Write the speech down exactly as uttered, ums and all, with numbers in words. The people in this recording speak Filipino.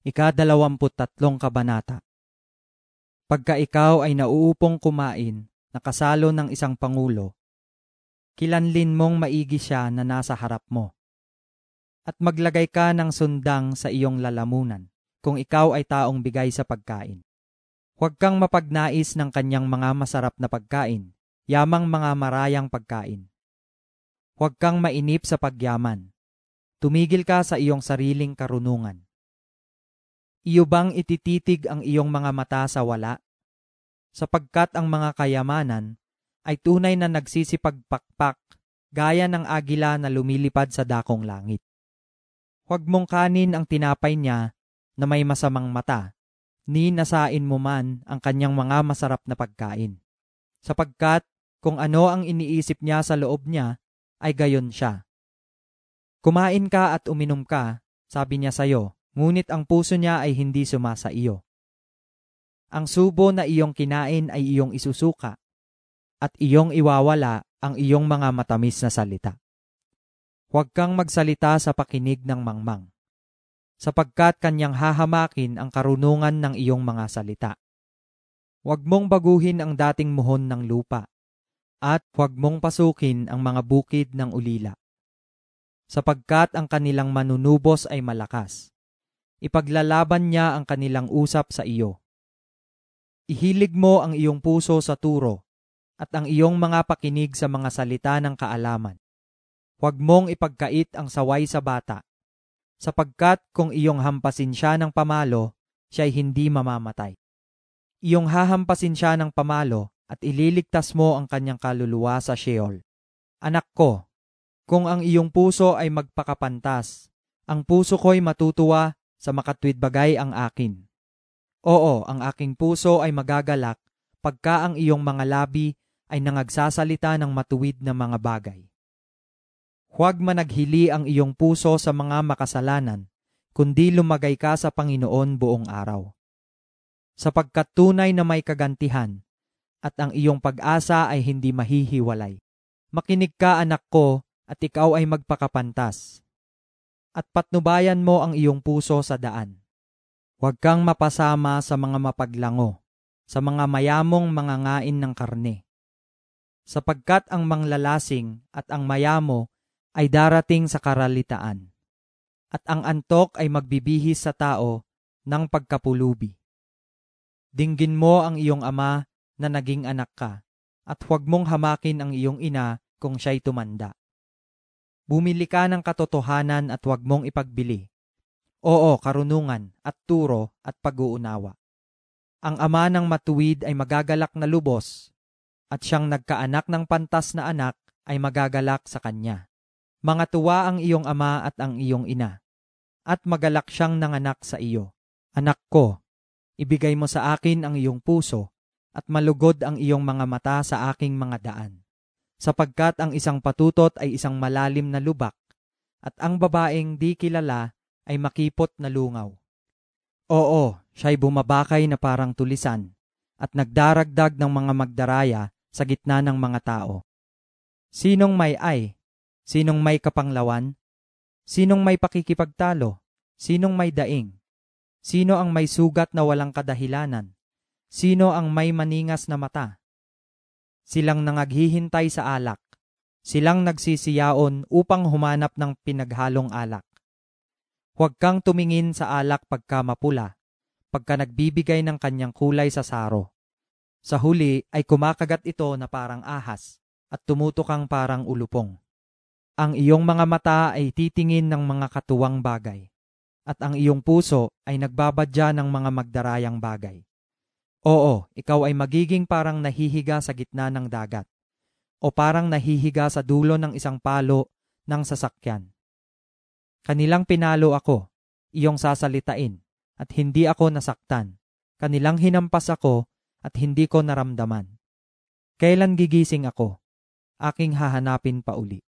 Ikadalawamput tatlong kabanata. Pagka ikaw ay nauupong kumain na kasalo ng isang pangulo, kilanlin mong maigi siya na nasa harap mo. At maglagay ka ng sundang sa iyong lalamunan kung ikaw ay taong bigay sa pagkain. Huwag kang mapagnais ng kanyang mga masarap na pagkain, yamang mga marayang pagkain. Huwag kang mainip sa pagyaman. Tumigil ka sa iyong sariling karunungan. Iyo bang itititig ang iyong mga mata sa wala? Sapagkat ang mga kayamanan ay tunay na nagsisipagpakpak gaya ng agila na lumilipad sa dakong langit. Huwag mong kanin ang tinapay niya na may masamang mata, ni nasain mo man ang kanyang mga masarap na pagkain. Sapagkat kung ano ang iniisip niya sa loob niya, ay gayon siya. Kumain ka at uminom ka, sabi niya sa'yo, ngunit ang puso niya ay hindi sumasa iyo. Ang subo na iyong kinain ay iyong isusuka, at iyong iwawala ang iyong mga matamis na salita. Huwag kang magsalita sa pakinig ng mangmang, sapagkat kanyang hahamakin ang karunungan ng iyong mga salita. Huwag mong baguhin ang dating muhon ng lupa, at huwag mong pasukin ang mga bukid ng ulila, sapagkat ang kanilang manunubos ay malakas. Ipaglalaban niya ang kanilang usap sa iyo. Ihilig mo ang iyong puso sa turo at ang iyong mga pakinig sa mga salita ng kaalaman. Huwag mong ipagkait ang saway sa bata, sapagkat kung iyong hampasin siya ng pamalo, siya'y hindi mamamatay. Iyong hahampasin siya ng pamalo at ililigtas mo ang kanyang kaluluwa sa Sheol. Anak ko, kung ang iyong puso ay magpakapantas, ang puso ko'y matutuwa sa makatwid bagay ang akin. Oo, ang aking puso ay magagalak pagka ang iyong mga labi ay nangagsasalita ng matuwid na mga bagay. Huwag managhili ang iyong puso sa mga makasalanan, kundi lumagay ka sa Panginoon buong araw. Sapagkat tunay na may kagantihan, at ang iyong pag-asa ay hindi mahihiwalay. Makinig ka, anak ko, at ikaw ay magpakapantas. At patnubayan mo ang iyong puso sa daan. Huwag kang mapasama sa mga mapaglango, sa mga mayamong mga ngain ng karne. Sapagkat ang manglalasing at ang mayamo ay darating sa karalitaan, at ang antok ay magbibihis sa tao ng pagkapulubi. Dinggin mo ang iyong ama na naging anak ka, at huwag mong hamakin ang iyong ina kung siya'y tumanda. Bumili ka ng katotohanan at huwag mong ipagbili. Oo, karunungan at turo at pag-uunawa. Ang ama ng matuwid ay magagalak na lubos, at siyang nagkaanak ng pantas na anak ay magagalak sa kanya. Mga tuwa ang iyong ama at ang iyong ina, at magalak siyang nanganak sa iyo. Anak ko, ibigay mo sa akin ang iyong puso, at malugod ang iyong mga mata sa aking mga daan. Sapagkat ang isang patutot ay isang malalim na lubak, at ang babaeng di kilala ay makipot na lungaw. Oo, siya'y bumabakay na parang tulisan, at nagdaragdag ng mga magdaraya sa gitna ng mga tao. Sinong may ay? Sinong may kapanglawan? Sinong may pakikipagtalo? Sinong may daing? Sino ang may sugat na walang kadahilanan? Sino ang may maningas na mata? Silang nangaghihintay sa alak. Silang nagsisiyaon upang humanap ng pinaghalong alak. Huwag kang tumingin sa alak pagka mapula, pagka nagbibigay ng kanyang kulay sa saro. Sa huli ay kumakagat ito na parang ahas, at tumutukang parang ulupong. Ang iyong mga mata ay titingin ng mga katuwang bagay, at ang iyong puso ay nagbabadya ng mga magdarayang bagay. Oo, ikaw ay magiging parang nahihiga sa gitna ng dagat, o parang nahihiga sa dulo ng isang palo ng sasakyan. Kanilang pinalo ako, iyong sasalitain, at hindi ako nasaktan. Kanilang hinampas ako, at hindi ko naramdaman. Kailan gigising ako? Aking hahanapin pa uli.